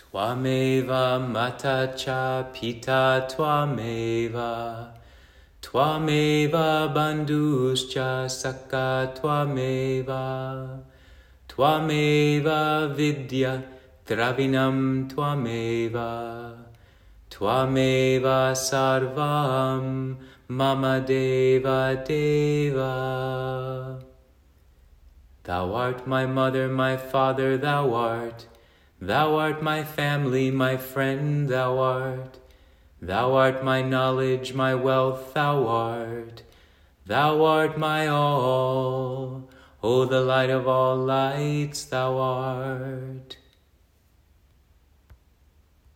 Twameva Mata Cha Pita Twameva. Twameva Bandhuscha Sakha Twameva. Twameva Vidya Dravinam Twameva. Twameva Sarvam Mama Deva Deva. Thou art my mother, my father, thou art. Thou art my family, my friend, thou art. Thou art my knowledge, my wealth, thou art. Thou art my all, O the light of all lights, thou art.